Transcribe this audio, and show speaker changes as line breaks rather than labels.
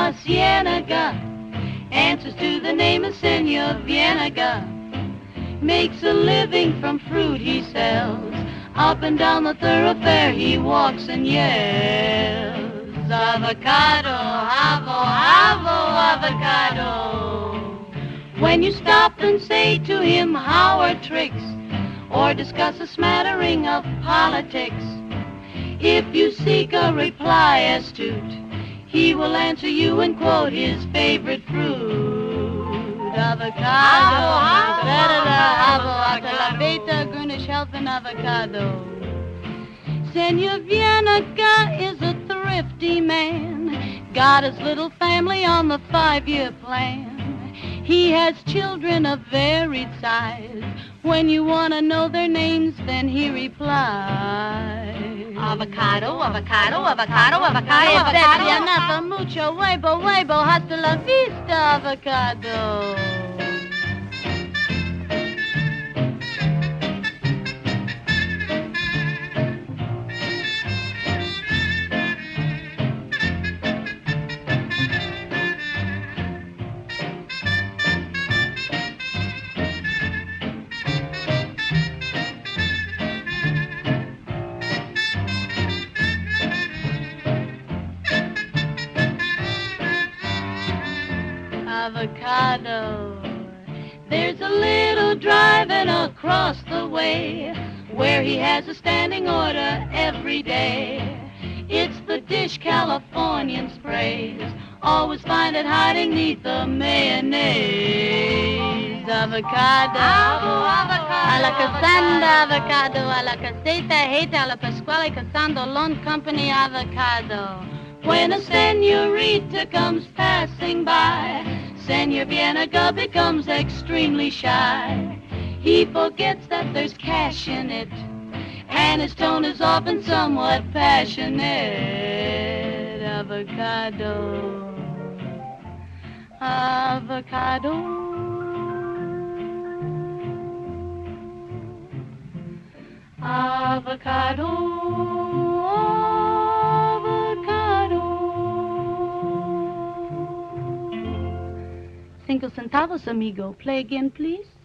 La Cienega answers to the name of Senor Vienega. Makes a living from fruit he sells. Up and down the thoroughfare he walks and yells. Avocado, avo, avo, avocado. When you stop and say to him, how are tricks? Or discuss a smattering of politics, if you seek a reply astute, he will answer you and quote his favorite fruit. Avocado, avocado, la beta grünish helping avocado. Senor Vienega is a thrifty man, got his little family on the 5-year plan. He has children of varied size. When you want to know their names, then he replies. Avocado, avocado, avocado, avocado, avocado. Enough, mucho, huevo, huevo, hasta la vista, avocado. Avocado. There's a little driving across the way where he has a standing order every day. It's the dish Californians praise. Always find it hiding neath the mayonnaise. Avocado. A la casanda avocado. A la caseta heta. A la Pasquale Casando Loan Company avocado. When a senorita comes passing by, Senor Vienega becomes extremely shy. He forgets that there's cash in it, and his tone is often somewhat passionate. Avocado, avocado, avocado, avocado. 5 centavos, amigo. Play again, please.